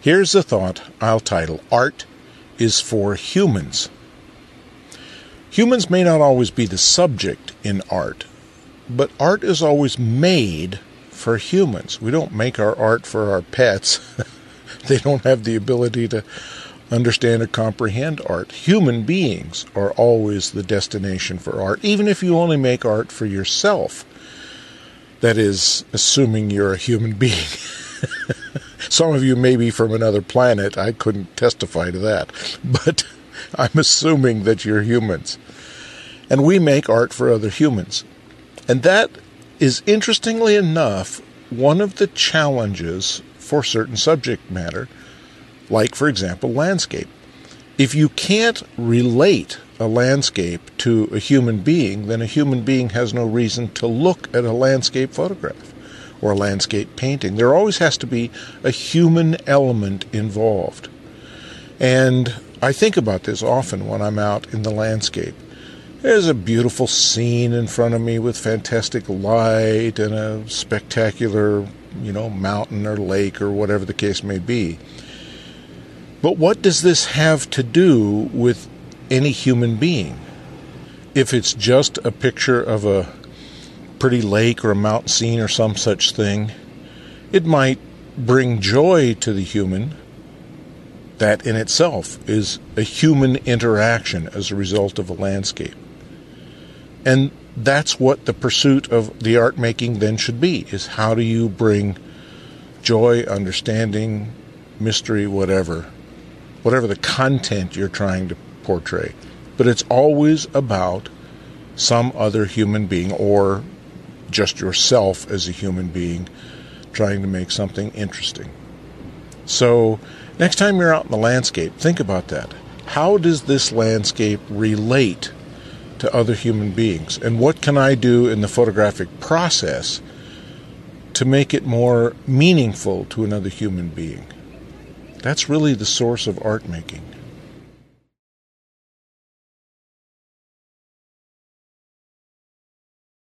Here's the thought I'll title, Art is for Humans. Humans may not always be the subject in art, but art is always made for humans. We don't make our art for our pets. They don't have the ability to understand or comprehend art. Human beings are always the destination for art, even if you only make art for yourself. That is, assuming you're a human being. Some of you may be from another planet. I couldn't testify to that. But I'm assuming that you're humans. And we make art for other humans. And that is, interestingly enough, one of the challenges for certain subject matter, like, for example, landscape. If you can't relate a landscape to a human being, then a human being has no reason to look at a landscape photograph or a landscape painting. There always has to be a human element involved. And I think about this often when I'm out in the landscape. There's a beautiful scene in front of me with fantastic light and a spectacular, mountain or lake or whatever the case may be. But what does this have to do with any human being? If it's just a picture of a pretty lake or a mountain scene or some such thing, it might bring joy to the human. That in itself is a human interaction as a result of a landscape. And that's what the pursuit of the art making then should be, is how do you bring joy, understanding, mystery, whatever the content you're trying to portray. But it's always about some other human being or just yourself as a human being trying to make something interesting. So next time you're out in the landscape, think about that. How does this landscape relate to other human beings? And what can I do in the photographic process to make it more meaningful to another human being? That's really the source of art making.